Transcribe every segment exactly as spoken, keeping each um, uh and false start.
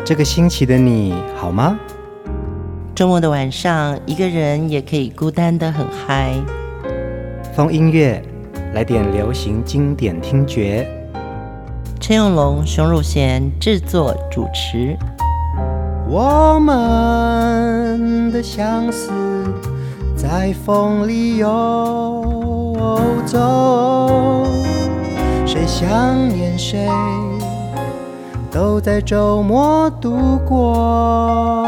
这个星期的你好吗？ 周末的晚上，一个人也可以孤单得很嗨。 风音乐，来点流行经典听觉。 陈永龙、熊汝贤制作主持。 我们的相思在风里游走，谁想念谁，都在周末度过。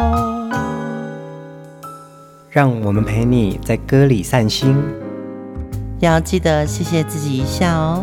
让我们陪你在歌里散心， 要记得谢谢自己一下哦。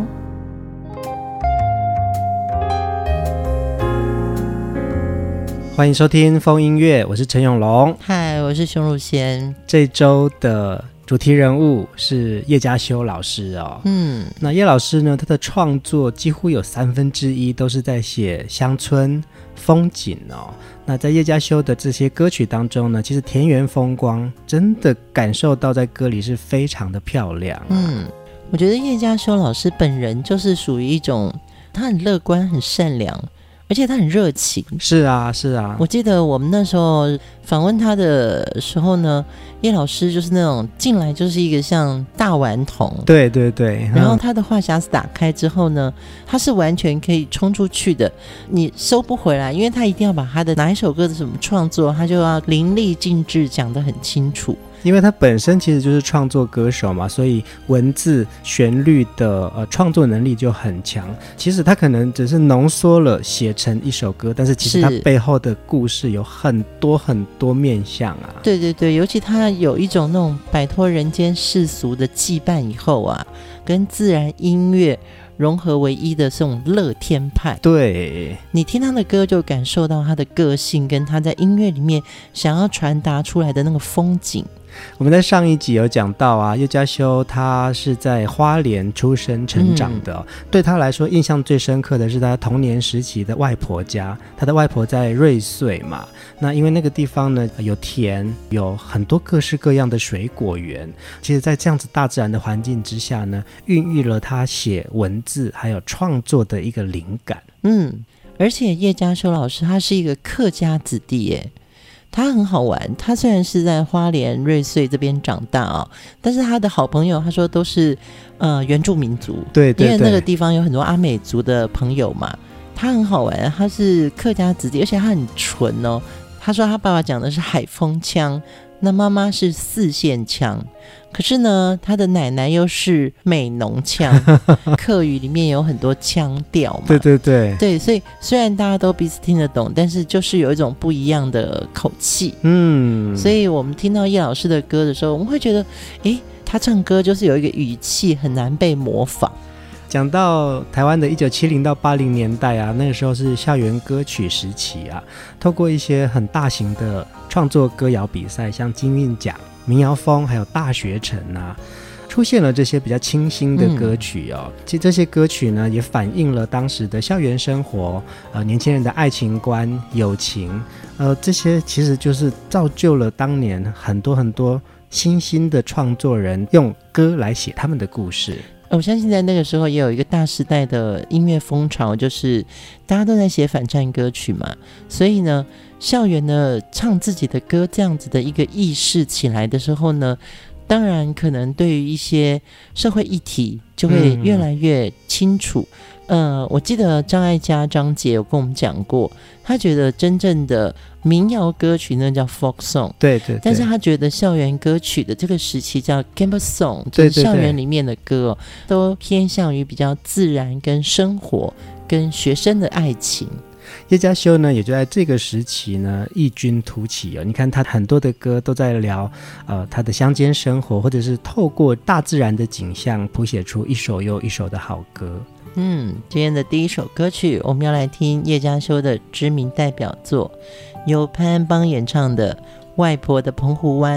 欢迎收听风音乐，我是陈永龙。 嗨，我是熊汝贤。 这周的主题人物是叶嘉修老师哦。嗯，那叶老师呢，他的创作几乎有三分之一都是在写乡村风景哦。那在叶嘉修的这些歌曲当中呢，其实田园风光真的感受到在歌里是非常的漂亮啊。嗯， 我觉得叶嘉修老师本人就是属于一种他很乐观、很善良，而且他很热情。 是啊是啊， 我记得我们那时候访问他的时候呢，叶老师就是那种进来就是一个像大顽童， 对对对， 然后他的话匣子打开之后呢，他是完全可以冲出去的，你收不回来，因为他一定要把他的哪一首歌的什么创作，他就要淋漓尽致讲得很清楚。 因为他本身其实就是创作歌手嘛，所以文字旋律的呃创作能力就很强。其实他可能只是浓缩了写成一首歌，但是其实他背后的故事有很多很多面向啊。 对对对，尤其他有一种那种摆脱人间世俗的羁绊以后啊，跟自然音乐融合为一的这种乐天派。 对， 你听他的歌就感受到他的个性跟他在音乐里面想要传达出来的那个风景。 我们在上一集有讲到啊，叶嘉修他是在花莲出生成长的、哦嗯、对他来说印象最深刻的是他童年时期的外婆家。他的外婆在瑞穗嘛，那因为那个地方呢有田，有很多各式各样的水果园。其实在这样子大自然的环境之下呢，孕育了他写文字还有创作的一个灵感。 嗯，而且叶嘉修老师他是一个客家子弟耶，他很好玩。他虽然是在花莲瑞穗这边长大啊、哦，但是他的好朋友他说都是呃原住民族。 对对对， 因为那个地方有很多阿美族的朋友嘛。他很好玩，他是客家子弟，而且他很纯哦。他说他爸爸讲的是海风腔，那妈妈是四线腔，可是呢他的奶奶又是美浓腔。客语里面有很多腔调嘛。 对对对对，所以虽然大家都彼此听得懂，但是就是有一种不一样的口气。 嗯， 所以我们听到叶老师的歌的时候，我们会觉得诶，他唱歌就是有一个语气很难被模仿。 讲到台湾的一九七零到八零年代啊，那个时候是校园歌曲时期啊，透过一些很大型的创作歌谣比赛，像金韵奖、民谣风还有大学城啊，出现了这些比较清新的歌曲哦。嗯、其实这些歌曲呢，也反映了当时的校园生活，呃，年轻人的爱情观、友情，呃，这些其实就是造就了当年很多很多新兴的创作人用歌来写他们的故事。 我相信在那个时候也有一个大时代的音乐风潮，就是大家都在写反战歌曲嘛，所以呢校园呢唱自己的歌这样子的一个意识起来的时候呢，当然可能对于一些社会议题就会越来越清楚。嗯、呃，我记得张艾嘉张姐有跟我们讲过，她觉得真正的民谣歌曲那叫 folk song， 对 对, 对， 但是她觉得校园歌曲的这个时期叫 campus song， 就是校园里面的歌、哦、对对对，都偏向于比较自然跟生活跟学生的爱情。 叶嘉修呢，也就在这个时期呢异军突起哦。你看他很多的歌都在聊呃他的乡间生活，或者是透过大自然的景象谱写出一首又一首的好歌。 嗯，今天的第一首歌曲我们要来听叶嘉修的知名代表作，由潘安邦演唱的《外婆的澎湖湾》。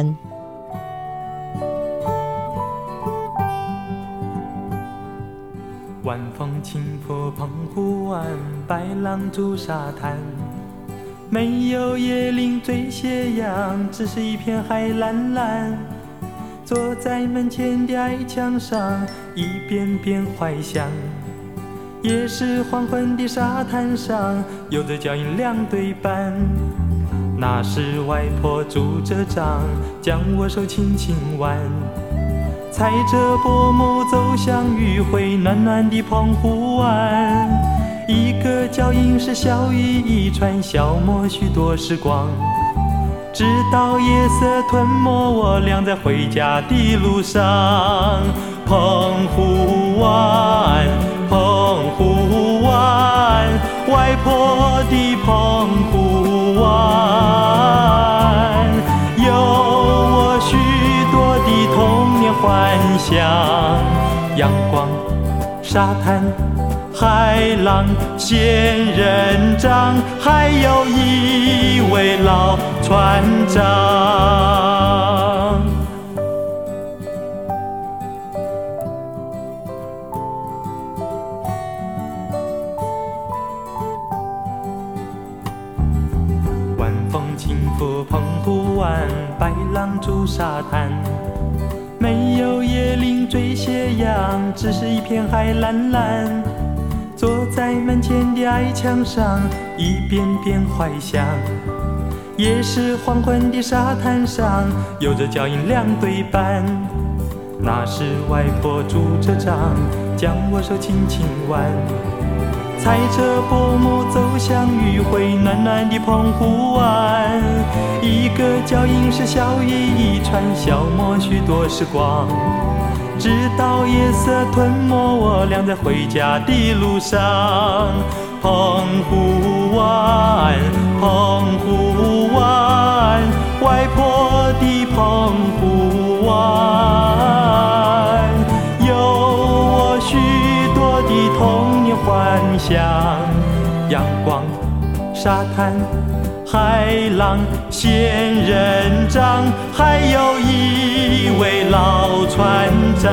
晚风轻拂澎湖湾，白浪逐沙滩，没有椰林缀斜阳，只是一片海蓝蓝。坐在门前的矮墙上，一遍遍怀想， 也是黄昏的沙滩上，有着脚印两对半。那时外婆拄着杖，将我手轻轻挽，踩着薄暮走向余晖暖暖的澎湖湾。一个脚印是笑语一串，消磨许多时光，直到夜色吞没我俩在回家的路上。澎湖湾，澎湖湾，外婆的澎湖湾，有我许多的童年幻想。阳光、沙滩、海浪、仙人掌，还有一位老船长。晚风轻拂澎湖湾，白浪逐沙滩，没有椰林缀斜阳，只是一片海蓝蓝。坐在门前的矮墙上，一遍遍怀想。也是黄昏的沙滩上，有着脚印两对半。那时外婆拄着杖，将我手轻轻挽，踩着薄暮走向余晖暖暖的澎湖湾。一个脚印是笑语一串，消磨许多时光，直到夜色吞没我俩在回家的路上。澎湖湾，澎湖湾，外婆的澎湖湾，有我许多的童年幻想。阳光、沙滩、海浪、仙人掌，还有一位老船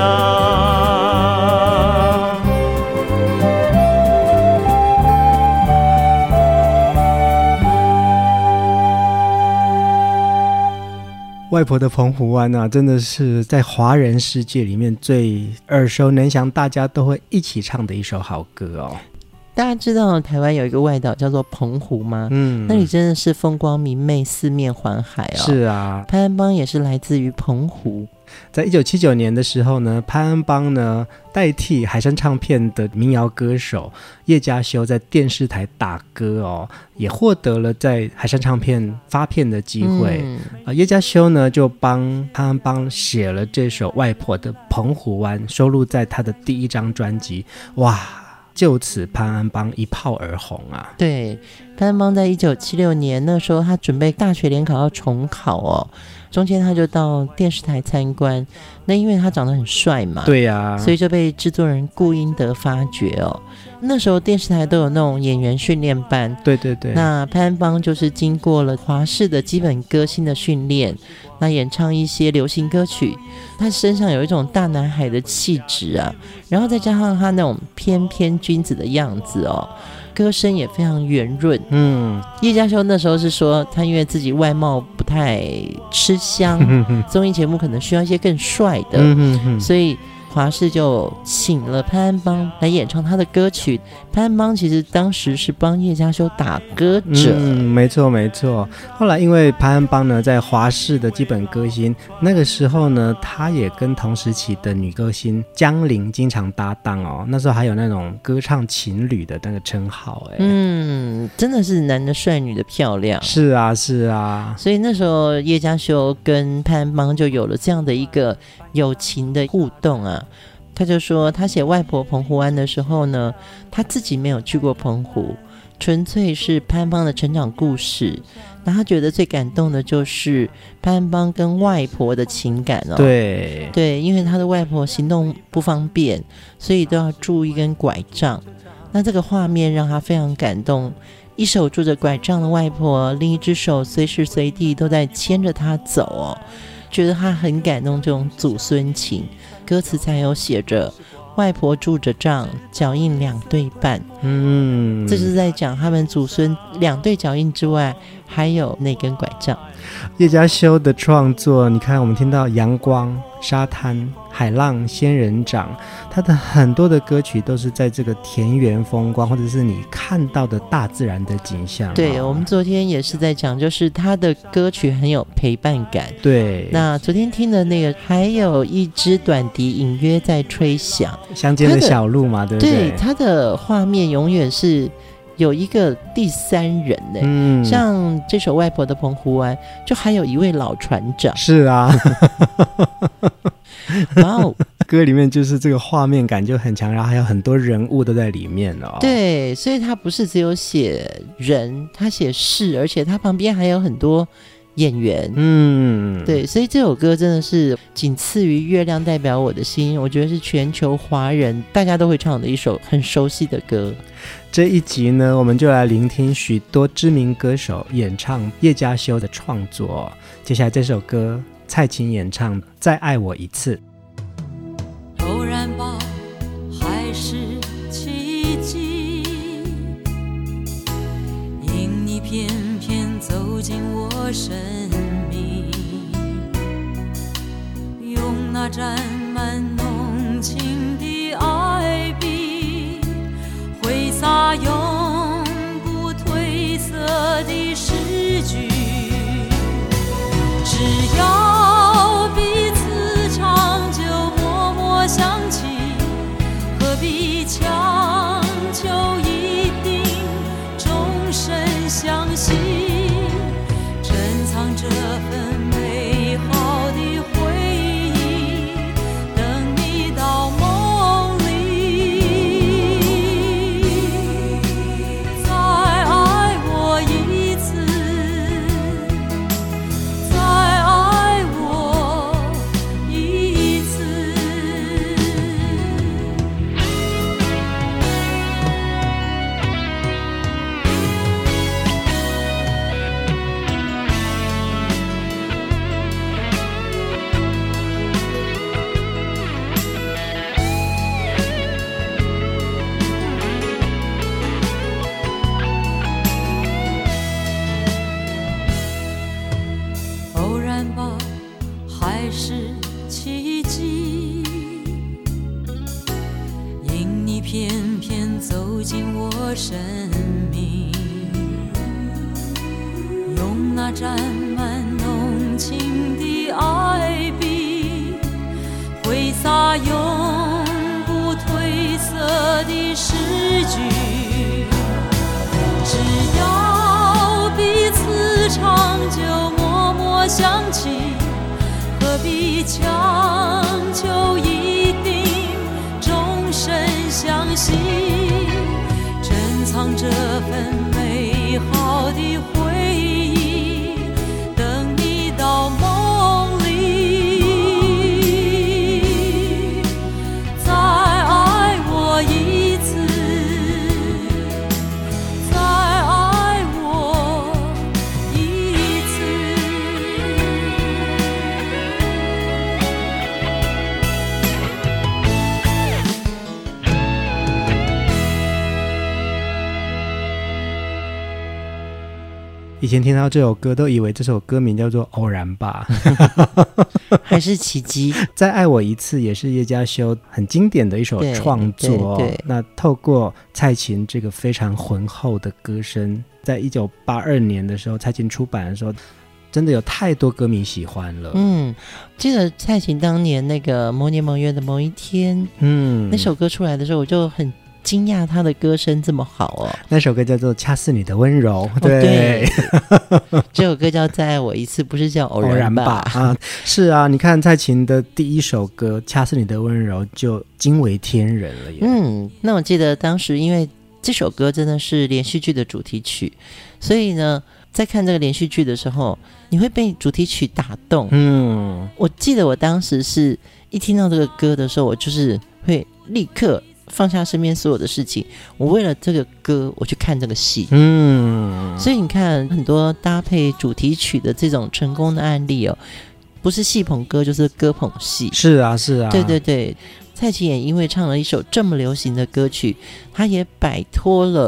长。 外婆的澎湖湾啊，真的是在华人世界里面最耳熟能详，大家都会一起唱的一首好歌哦。 大家知道台湾有一个外岛叫做澎湖吗？嗯，那里真的是风光明媚，四面环海哦。 是啊， 潘安邦也是来自于澎湖。 在一九七九年的时候呢，潘安邦呢代替海山唱片的民谣歌手叶家修在电视台打歌哦，也获得了在海山唱片发片的机会。嗯呃、叶家修呢就帮潘安邦写了这首外婆的澎湖湾，收录在他的第一张专辑。哇，就此潘安邦一炮而红啊。 对，潘安邦在一九七六年那时候他准备大学联考要重考哦，中间他就到电视台参观，那因为他长得很帅嘛， 对呀、啊， 所以就被制作人顾英德发掘哦。那时候电视台都有那种演员训练班， 对对对， 那潘安邦就是经过了华视的基本歌星的训练，那演唱一些流行歌曲，他身上有一种大男孩的气质啊，然后再加上他那种翩翩君子的样子哦，歌声也非常圆润。嗯，叶家修那时候是说他因为自己外貌不太吃香，综艺节目可能需要一些更帅的，嗯、所以华视就请了潘安邦来演唱他的歌曲。潘安邦其实当时是帮叶家修打歌者， 嗯，没错没错。后来因为潘安邦呢在华视的基本歌星，那个时候呢他也跟同时期的女歌星江玲经常搭档哦，那时候还有那种歌唱情侣的那个称号。哎， 嗯，真的是男的帅女的漂亮。 是啊是啊， 所以那时候叶家修跟潘安邦就有了这样的一个友情的互动啊。他就说他写外婆澎湖湾的时候呢，他自己没有去过澎湖，纯粹是潘安邦的成长故事。那他觉得最感动的就是潘安邦跟外婆的情感哦。 对对，因为他的外婆行动不方便，所以都要拄一根拐杖。那这个画面让他非常感动，一手拄着拐杖的外婆，另一只手随时随地都在牵着他走哦，觉得他很感动这种祖孙情。歌词才有写着外婆拄着杖，脚印两对半。嗯，这是在讲他们祖孙两对脚印之外，还有那根拐杖。 叶嘉修的创作，你看我们听到阳光、沙滩、海浪、仙人掌，他的很多的歌曲都是在这个田园风光，或者是你看到的大自然的景象。 对，我们昨天也是在讲，就是他的歌曲很有陪伴感。 对， 那昨天听的那个还有一支短笛隐约在吹响， 乡间的小路嘛，对不对？ 对，他的画面永远是有一个第三人呢、嗯，像这首《外婆的澎湖湾》，就还有一位老船长。 是啊， 然后歌里面就是这个画面感就很强，然后还有很多人物都在里面哦。 对，所以他不是只有写人，他写事，而且他旁边还有很多演员。嗯，对，所以这首歌真的是仅次于《月亮代表我的心》，我觉得是全球华人大家都会唱的一首很熟悉的歌。 这一集呢，我们就来聆听许多知名歌手演唱叶嘉修的创作。接下来这首歌，蔡琴演唱《再爱我一次》。 偶然吧，还是奇迹，因你偏偏走进我生命，用那沾满浓情的爱笔挥洒永不褪色的诗句，只要彼此长久默默想起，何必强求一定终身相惜，珍藏这份美好的回忆，等你到梦里，再爱我一次，再爱我一次。偶然吧，还是奇迹，因你偏偏走进我生命，用那沾满浓情的爱笔挥洒永不褪色的诗句，只要彼此长久默默想起，何必强求一定终身相惜，珍藏这份美好的回忆，等你到梦里，再爱我一次，再爱我一次。 以前听到这首歌都以为这首歌名叫做偶然吧还是奇迹。 再爱我一次也是叶嘉修很经典的一首创作。 对对对， 那透过蔡琴这个非常浑厚的歌声，在一九八二年的时候蔡琴出版的时候，真的有太多歌迷喜欢了。 嗯，记得蔡琴当年那个某年某月的某一天，嗯，那首歌出来的时候，我就很惊讶她的歌声这么好哦。 那首歌叫做《恰似你的温柔》。 哦、对，这首歌叫《再爱我一次》，不是叫偶然吧？ 啊，是啊，你看蔡琴的第一首歌《恰似你的温柔》就惊为天人了耶。 嗯，那我记得当时因为这首歌真的是连续剧的主题曲，所以呢在看这个连续剧的时候，你会被主题曲打动。嗯，我记得我当时是一听到这个歌的时候，我就是会立刻放下身边所有的事情，我为了这个歌我去看这个戏。嗯，所以你看很多搭配主题曲的这种成功的案例哦，不是戏捧歌就是歌捧戏。 是啊是啊， 对对对，蔡琴也因为唱了一首这么流行的歌曲，她也摆脱了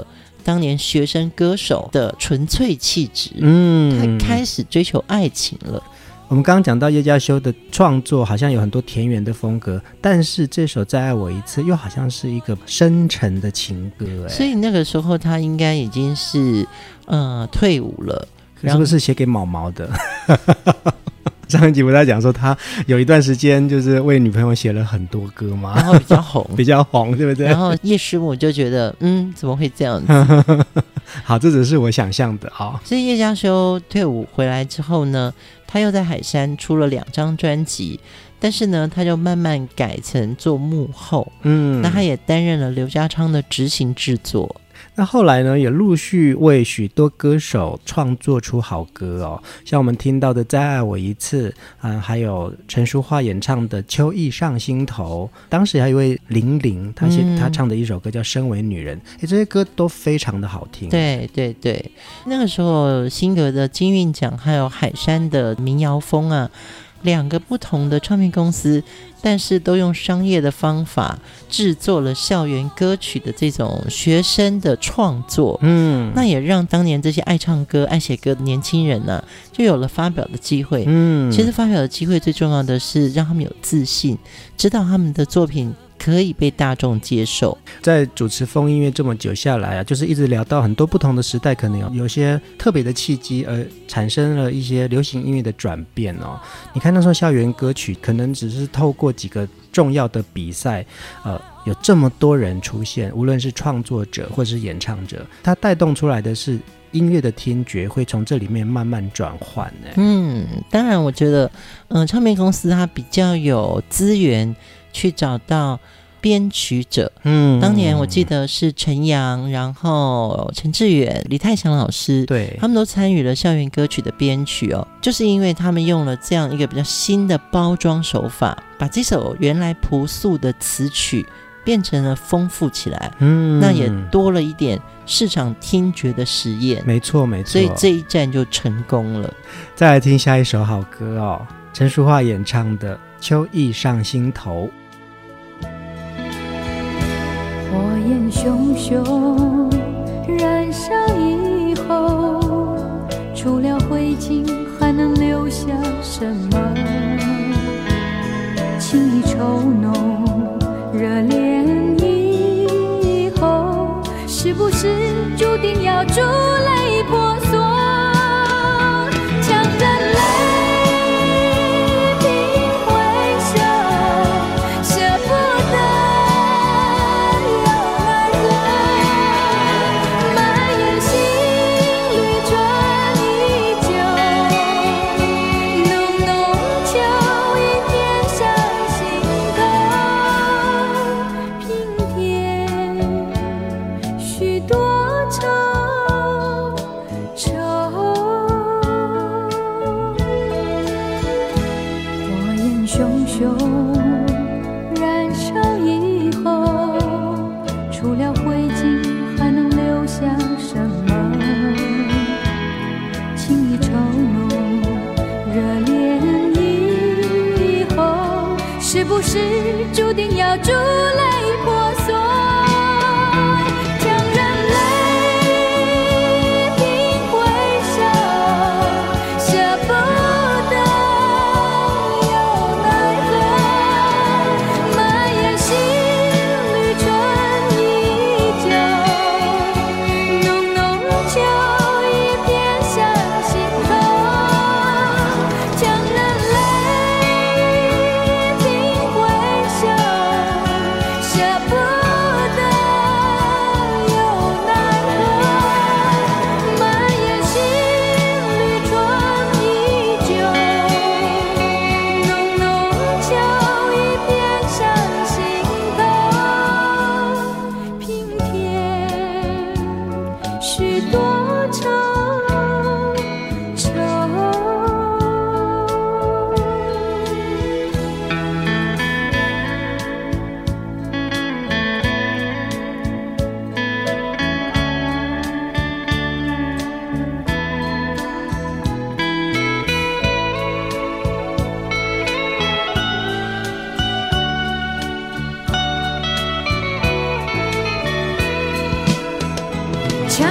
当年学生歌手的纯粹气质， 嗯， 他开始追求爱情了。 我们刚刚讲到叶嘉修的创作好像有很多田园的风格，但是这首《再爱我一次》又好像是一个深沉的情歌， 所以那个时候他应该已经是呃退伍了， 是不是写给毛毛的？上一集我在讲说他有一段时间就是为女朋友写了很多歌嘛， 然后比较红比较红，对不对？ 然后叶师母就觉得嗯怎么会这样子好，这只是我想象的啊、哦。 所以叶嘉修退伍回来之后呢，他又在海山出了两张专辑，但是呢他就慢慢改成做幕后， 嗯， 那他也担任了刘家昌的执行制作。 那后来呢，也陆续为许多歌手创作出好歌哦，像我们听到的《再爱我一次》啊，还有陈淑桦演唱的《秋意上心头》，当时还有一位玲玲，她写、嗯、她唱的一首歌叫《身为女人》，哎，这些歌都非常的好听。 对对对，那个时候新格的金韵奖还有海山的民谣风啊，两个不同的唱片公司，但是都用商业的方法制作了校园歌曲的这种学生的创作，嗯，那也让当年这些爱唱歌爱写歌的年轻人呢、啊，就有了发表的机会。嗯，其实发表的机会最重要的是让他们有自信，知道他们的作品可以被大众接受。 在主持风音乐这么久下来啊，就是一直聊到很多不同的时代，可能有有些特别的契机而产生了一些流行音乐的转变哦。你看那时候校园歌曲可能只是透过几个重要的比赛，呃，有这么多人出现，无论是创作者或是演唱者，它带动出来的是音乐的听觉会从这里面慢慢转换。 嗯，当然我觉得嗯、呃，唱片公司它比较有资源去找到编曲者，嗯，当年我记得是陈阳，然后陈志远、李泰祥老师， 对， 他们都参与了校园歌曲的编曲哦，就是因为他们用了这样一个比较新的包装手法，把这首原来朴素的词曲变成了丰富起来，嗯，那也多了一点市场听觉的实验， 没错没错， 所以这一站就成功了。 再来听下一首好歌哦，陈淑桦演唱的《秋意上心头》。 火焰熊熊燃烧以后，除了灰烬还能留下什么？情意稠浓，热恋以后，是不是注定要珠泪婆娑？强忍泪是不是注定要珠泪婆娑？强忍泪并回首，舍不得又奈何，蔓延心里春依旧，浓浓秋意偏向心头。强忍泪强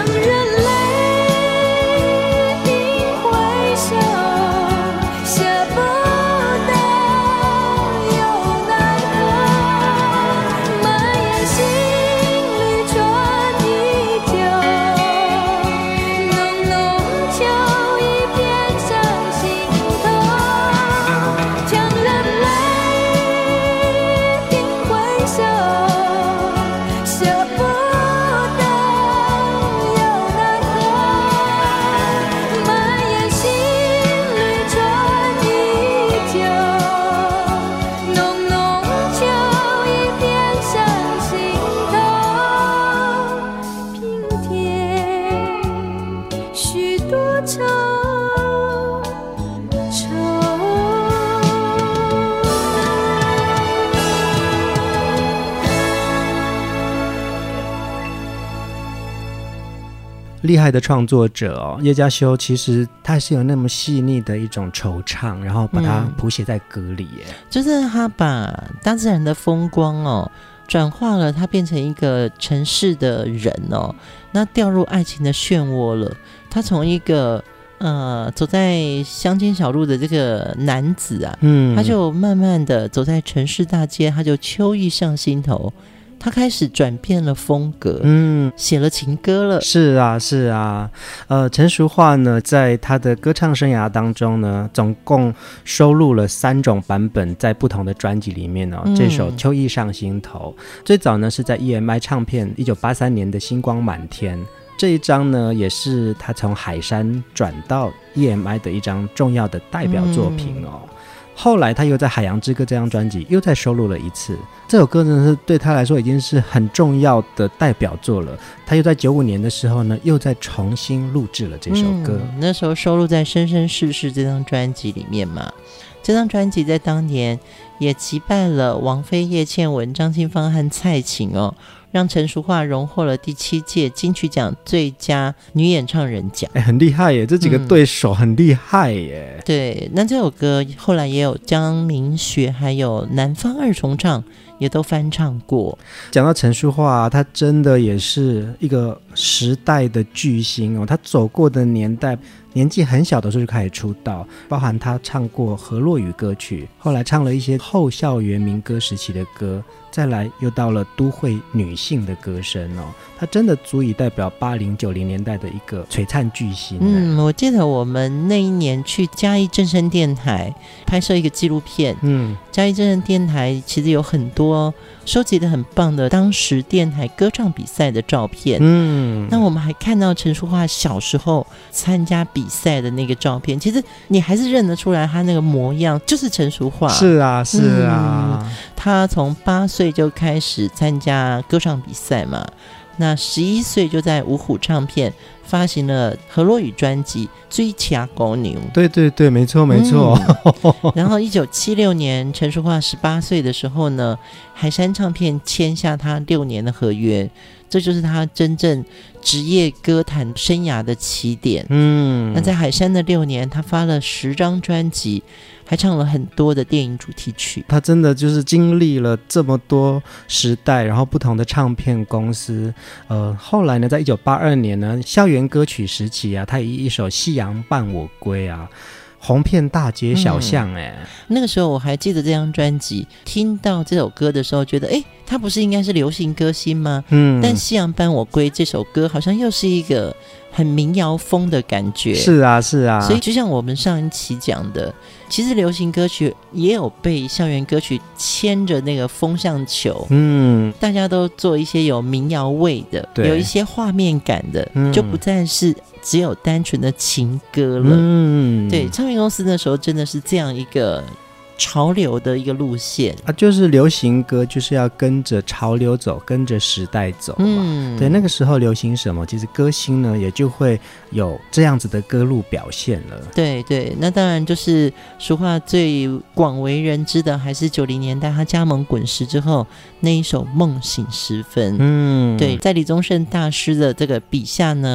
厉害的创作者哦，叶嘉修其实他是有那么细腻的一种惆怅，然后把它谱写在歌里耶、嗯、 就是他把大自然的风光哦转化了，他变成一个城市的人哦，那掉入爱情的漩涡了。他从一个呃走在乡间小路的这个男子啊，嗯，他就慢慢的走在城市大街，他就秋意上心头。他开始转变了风格，嗯，写了情歌了。 是啊，是啊，呃，陈淑桦呢，在他的歌唱生涯当中呢，总共收录了三种版本，在不同的专辑里面哦。嗯、这首《秋意上心头》最早呢是在 E M I 唱片一九八三年的《星光满天》这一张呢，也是他从海山转到 E M I 的一张重要的代表作品哦。嗯后来他又在《海洋之歌》这张专辑又再收录了一次，这首歌呢是对他来说已经是很重要的代表作了。他又在九五年的时候呢又再重新录制了这首歌、 嗯、那时候收录在《生生世世》这张专辑里面嘛。这张专辑在当年也击败了王菲、叶倩文、张清芳和蔡琴哦，让陈淑桦荣获了第七届金曲奖最佳女演唱人奖、 欸、很厉害耶，这几个对手很厉害耶、 嗯、对，那这首歌后来也有江明雪还有南方二重唱也都翻唱过。 讲到陈淑桦，她真的也是一个时代的巨星哦，她走过的年代年纪很小的时候就开始出道，包含她唱过河洛语歌曲，后来唱了一些后校园民歌时期的歌，再来又到了都会女性的歌声哦，她真的足以代表八零九零年代的一个璀璨巨星。 嗯，我记得我们那一年去嘉义正声电台拍摄一个纪录片，嗯，嘉义正声电台其实有很多收集的很棒的当时电台歌唱比赛的照片，嗯，那我们还看到陈淑桦小时候参加比赛的那个照片，其实你还是认得出来她那个模样就是陈淑桦。 是啊是啊、嗯、 她从八岁就开始参加歌唱比赛嘛，那十一岁就在五虎唱片发行了河洛语专辑《水车姑娘》。 对对对，没错没错、 嗯、然后一九七六年陈淑桦十八岁的时候呢，海山唱片签下他六年的合约，这就是他真正职业歌坛生涯的起点。嗯，那在海山的六年，他发了十张专辑，还唱了很多的电影主题曲。 他真的就是经历了这么多时代，然后不同的唱片公司。呃，后来呢，在一九八二年呢，校园歌曲时期啊，他以一首《夕阳伴我归》啊，红遍大街小巷。哎、嗯， 那个时候我还记得这张专辑，听到这首歌的时候，觉得哎，他不是应该是流行歌星吗？嗯，但《夕阳伴我归》这首歌好像又是一个很民谣风的感觉。 是啊是啊， 所以就像我们上一期讲的，其实流行歌曲也有被校园歌曲牵着那个风向球，嗯，大家都做一些有民谣味的，有一些画面感的、嗯、就不再是只有单纯的情歌了。嗯，对，唱片公司那时候真的是这样一个潮流的一个路线啊，就是流行歌就是要跟着潮流走，跟着时代走嘛。嗯，对，那个时候流行什么，其实歌星呢也就会有这样子的歌路表现了。 对对，那当然就是淑桦最广为人知的还是九零年代他加盟滚石之后那一首《梦醒时分》。嗯，对，在李宗盛大师的这个笔下呢，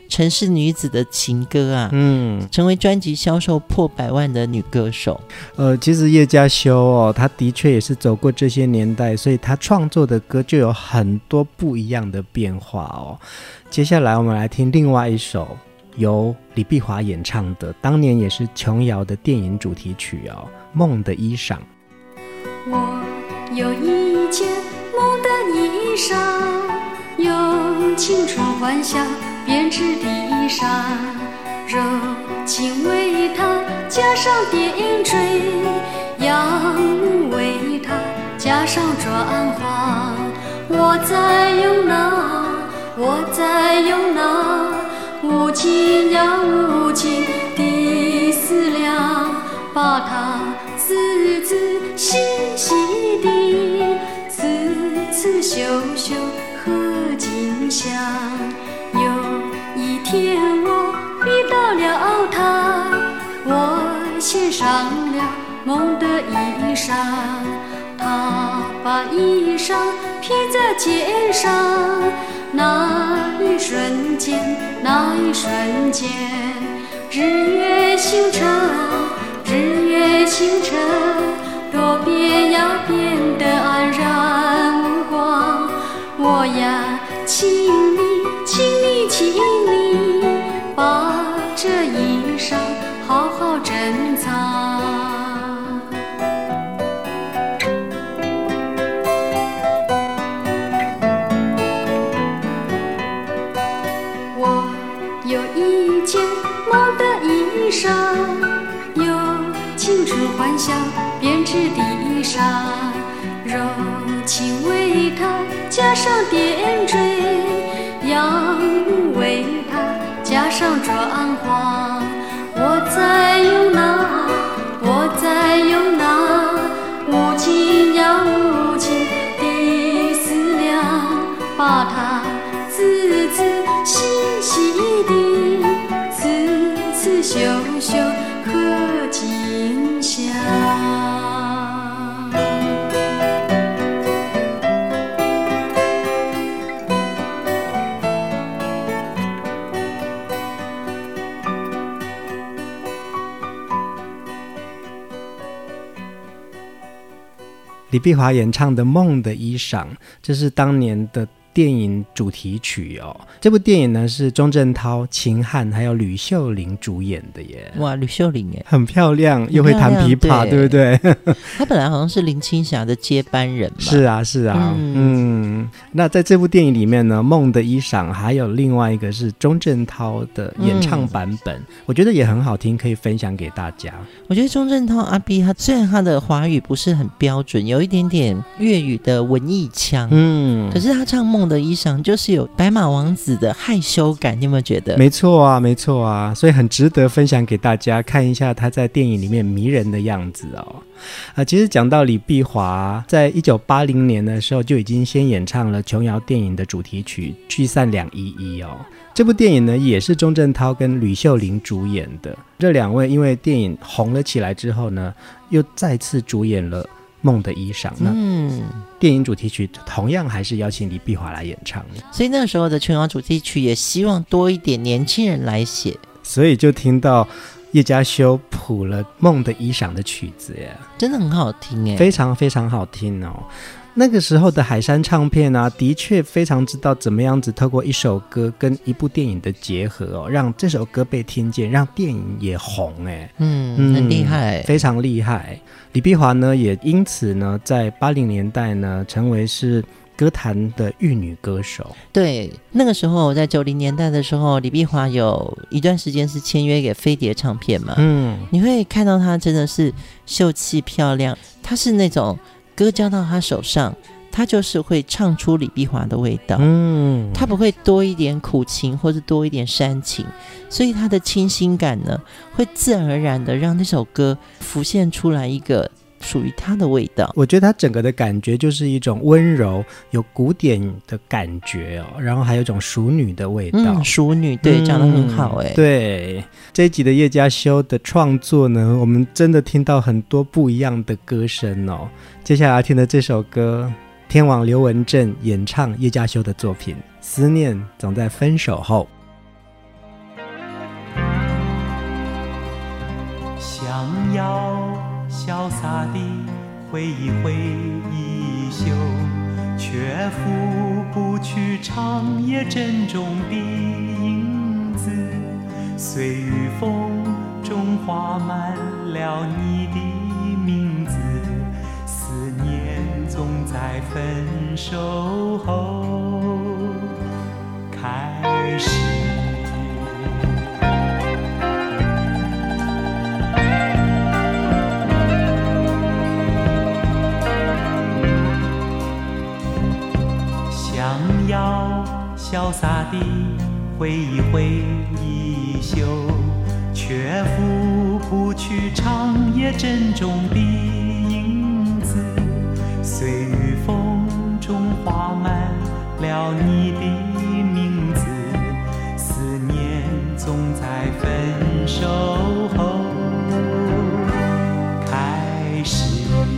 城市女子的情歌啊， 嗯， 成为专辑销售破百万的女歌手。 呃，其实叶嘉修哦，她的确也是走过这些年代，所以她创作的歌就有很多不一样的变化哦。接下来我们来听另外一首由李碧华演唱的，当年也是琼瑶的电影主题曲哦，《梦的衣裳》。 我有一件梦的衣裳，用青春幻想编织的衣裳，柔情为它加上点缀，阳光为它加上转化。我在用那，我在用那无尽呀无尽的思量，把它字字细细地，次次修修和景象。有一天我遇到了他，我献上了梦的衣裳，他把衣裳披在肩上，那一瞬间，那一瞬间，日月星辰，日月星辰，多变呀变得安然无光。我呀，请你，请你，请你，把这衣裳好好珍藏。我有一件梦的衣裳，有青春幻想编织的衣裳，柔情为它加上点缀，阳光为它加上转化。我在用那，我在用那无尽呀无尽的思量，把它字字细细地，次次修修和景象。 李碧华演唱的《梦的衣裳》，这是当年的电影主题曲哦。这部电影呢是钟镇涛、秦汉还有吕秀玲主演的耶。 哇，吕秀玲耶， 很漂亮，又会弹琵琶，对不对？ 她本来好像是林青霞的接班人嘛。 是啊，是啊，嗯, 嗯。那在这部电影里面呢，《梦的衣裳》还有另外一个是钟镇涛的演唱版本，嗯、我觉得也很好听，可以分享给大家。 我觉得钟镇涛阿 B 他虽然他的华语不是很标准，有一点点粤语的文艺腔，嗯，可是他唱《梦的衣裳》就是有白马王子的害羞感，你有没有觉得？ 没错啊，没错啊，所以很值得分享给大家看一下他在电影里面迷人的样子哦。啊，其实讲到李碧华，在一九八零年的时候就已经先演唱了琼瑶电影的主题曲《聚散两依依》哦。这部电影呢，也是钟镇涛跟吕秀玲主演的。这两位因为电影红了起来之后呢，又再次主演了《梦的衣裳》。嗯，电影主题曲同样还是邀请李碧华来演唱， 所以那时候的琼瑶主题曲也希望多一点年轻人来写， 所以就听到叶嘉修谱了《梦的衣裳》的曲子耶， 真的很好听耶， 非常非常好听哦。那个时候的海山唱片啊，的确非常知道怎么样子透过一首歌跟一部电影的结合哦，让这首歌被听见，让电影也红哎， 嗯，嗯很厉害， 非常厉害。李碧华呢，也因此呢，在八零年代呢，成为是歌坛的玉女歌手。 对，那个时候在九零年代的时候，李碧华有一段时间是签约给飞碟唱片嘛，嗯，你会看到她真的是秀气漂亮，她是那种歌交到她手上，她就是会唱出李碧华的味道，嗯，她不会多一点苦情或是多一点煽情，所以她的清新感呢，会自然而然的让那首歌浮现出来一个属于她的味道。 我觉得她整个的感觉就是一种温柔，有古典的感觉哦，然后还有一种淑女的味道。 嗯，淑女，对，嗯，讲得很好哎。 对，这一集的叶嘉修的创作呢，我们真的听到很多不一样的歌声哦。接下来听的这首歌，天王刘文正演唱叶嘉修的作品《思念总在分手后》。 想要潇洒地挥一挥衣袖，却拂不去长夜珍重的影子。随雨风中画满了你的名字，思念总在分手后开始。想要潇洒地挥一挥衣袖，却拂不去长夜珍重的影子。随雨风中画满了你的名字，思念总在分手后开始。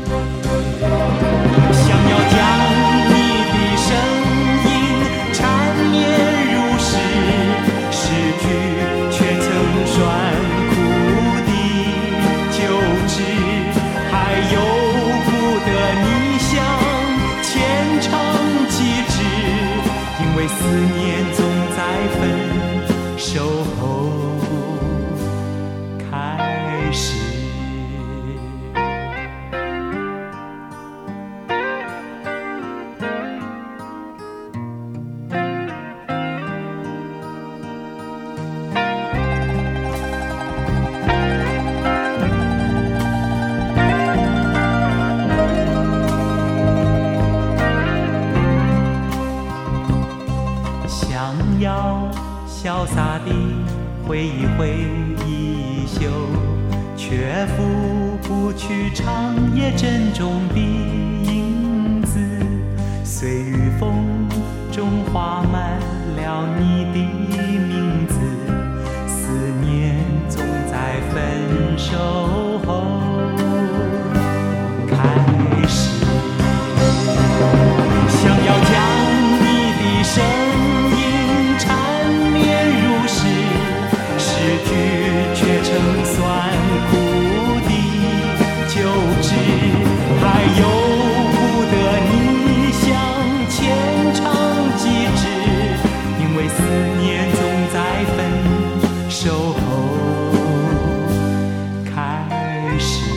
想要将你的声音缠绵如诗，诗句却曾酸苦的旧址，还有不得你想虔诚极致，因为思念总在分手后开始。想要潇洒地挥一挥衣袖，却拂不去长夜珍重的影子。随雨风中画满了你的名字，思念总在分手后开始。想要将你的声音缠绵如诗，诗句却成酸苦的旧址，还有不得你想虔诚极致，因为思念总在分手后开始。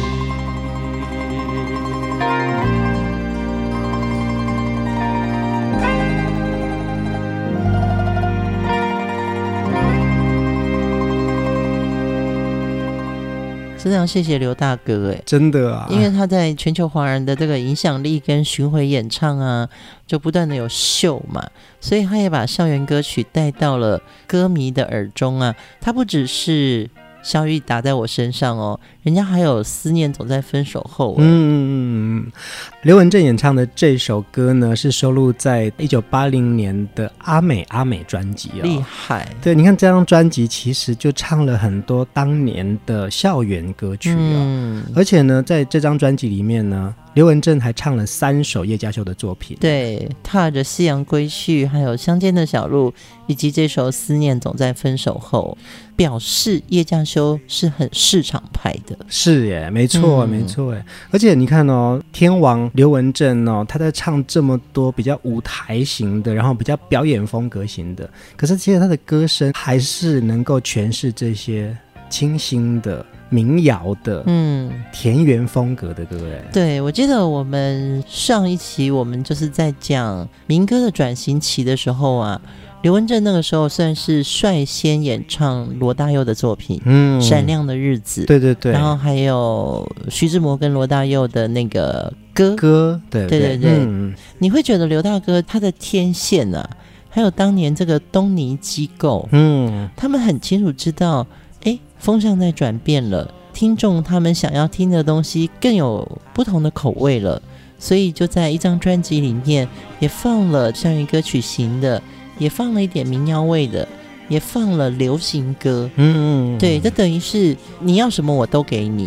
真的要谢谢刘大哥哎， 真的啊， 因为他在全球华人的这个影响力跟巡回演唱啊，就不断的有秀嘛，所以他也把校园歌曲带到了歌迷的耳中啊。他不只是小雨打在我身上哦，人家还有思念总在分手后。嗯嗯嗯，刘文正演唱的这首歌呢，是收录在一九八零年的阿美阿美专辑哦， 厉害。 对，你看这张专辑其实就唱了很多当年的校园歌曲哦，嗯，而且呢，在这张专辑里面呢，刘文正还唱了三首叶嘉修的作品， 对，踏着夕阳归去，还有乡间的小路，以及这首思念总在分手后，表示叶嘉修是很市场派的。 是耶，没错、嗯、没错耶。而且你看哦，天王刘文正哦，他在唱这么多比较舞台型的，然后比较表演风格型的，可是其实他的歌声还是能够诠释这些清新的民谣的嗯田园风格的歌耶。 对，我记得我们上一期我们就是在讲民歌的转型期的时候啊，刘文正那个时候算是率先演唱罗大佑的作品嗯，闪亮的日子，对对对，然后还有徐志摩跟罗大佑的那个歌歌，对对 对, 对、嗯、你会觉得刘大哥他的天线啊，还有当年这个东尼机构嗯，他们很清楚知道诶风向在转变了，听众他们想要听的东西更有不同的口味了，所以就在一张专辑里面也放了校园歌曲型的，也放了一点民谣味的，也放了流行歌嗯，对，这等于是你要什么我都给你，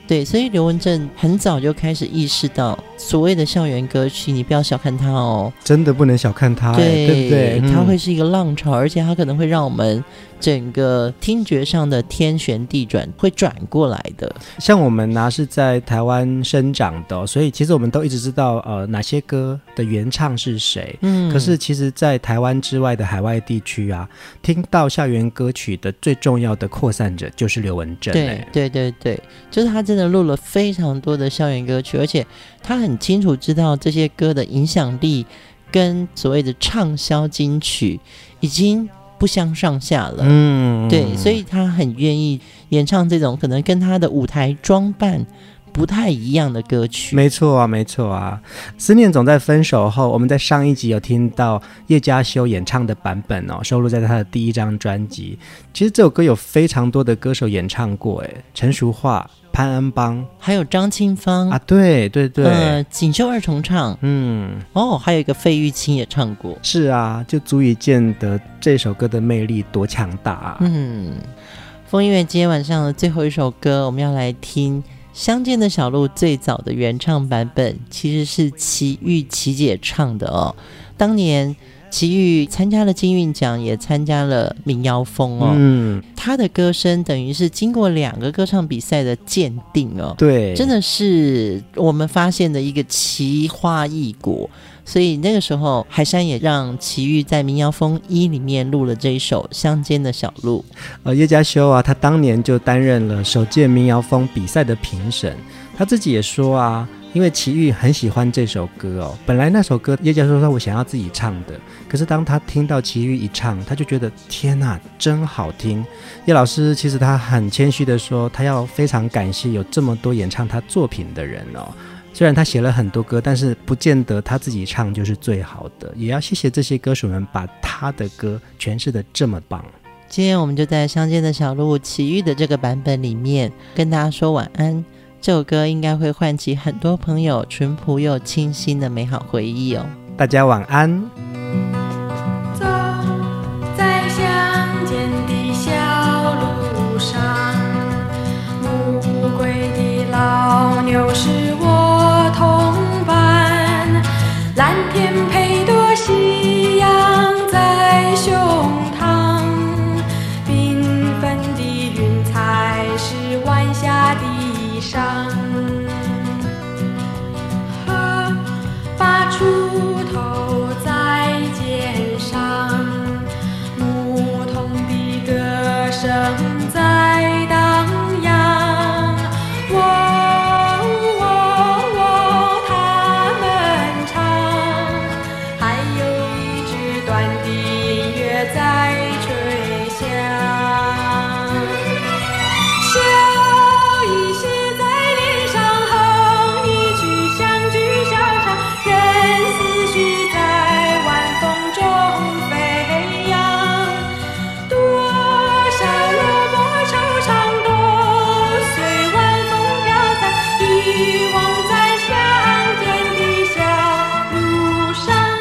对，所以刘文正很早就开始意识到所谓的校园歌曲，你不要小看它哦， 真的不能小看它， 对， 对不对？ 它嗯会是一个浪潮，而且它可能会让我们整个听觉上的天旋地转会转过来的。 像我们呢、啊、是在台湾生长的、哦，所以其实我们都一直知道呃哪些歌的原唱是谁。 嗯， 可是其实，在台湾之外的海外地区啊，听到校园歌曲的最重要的扩散者就是刘文正。 对对对对，就是他真的录了非常多的校园歌曲，而且他很清楚知道这些歌的影响力跟所谓的畅销金曲已经不相上下了。 嗯， 对，所以他很愿意演唱这种可能跟他的舞台装扮不太一样的歌曲。 没错啊，没错啊。思念总在分手后，我们在上一集有听到叶嘉修演唱的版本哦，收录在他的第一张专辑。其实这首歌有非常多的歌手演唱过，哎，陈淑桦、潘恩邦， 还有张清芳啊，对对对， 呃，锦绣二重唱， 嗯， 哦，还有一个费玉清也唱过。 是啊，就足以见得这首歌的魅力多强大啊。 嗯，风音乐今天晚上的最后一首歌，我们要来听相见的小路最早的原唱版本，其实是齐豫齐姐唱的哦。当年齐豫参加了金韵奖，也参加了民谣风哦。 嗯， 她的歌声等于是经过两个歌唱比赛的鉴定哦。 对， 真的是我们发现的一个奇花异果。所以那个时候海山也让齐豫在民谣风一里面录了这一首相间的小路。 呃，叶嘉修啊，他当年就担任了首届民谣风比赛的评审。他自己也说啊，因为齐豫很喜欢这首歌哦，本来那首歌叶嘉修说我想要自己唱的，可是当他听到齐豫一唱，他就觉得天哪，真好听。叶老师其实他很谦虚的说，他要非常感谢有这么多演唱他作品的人哦。虽然他写了很多歌，但是不见得他自己唱就是最好的，也要谢谢这些歌手们把他的歌诠释得这么棒。 今天我们就在相见的小路齐豫的这个版本里面跟大家说晚安。这首歌应该会唤起很多朋友淳朴又清新的美好回忆哦。 大家晚安。 走在乡间的小路上，暮归的老牛是我同伴，蓝天配朵夕阳在胸膛，缤纷的云彩是晚霞的衣裳，河把锄头在肩上，牧童的歌声在荡漾，喔喔喔他们唱，还有一支短笛音乐在吹响，笑意写在脸上，哼一曲相聚笑唱，任思绪在晚风中飞扬，多少落寞惆怅都随晚风飘散，遗忘在乡间的小路上。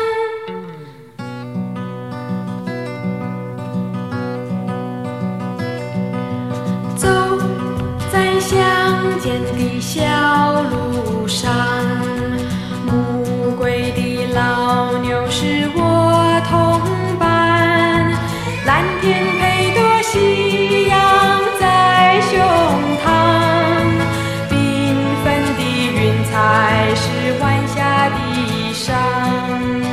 走在乡间的小路上，暮归的老牛是我同伴，蓝天配朵夕阳在胸膛，缤纷的云彩是晚霞的衣裳。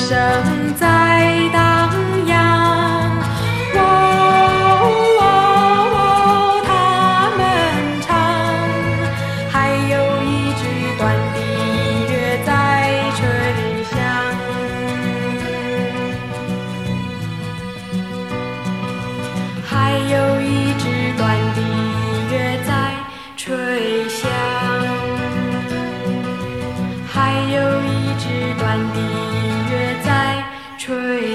声在荡漾。哦哦哦，他们唱，还有一支短笛乐在吹响，还有一支短笛乐在吹响，还有一支短笛乐在吹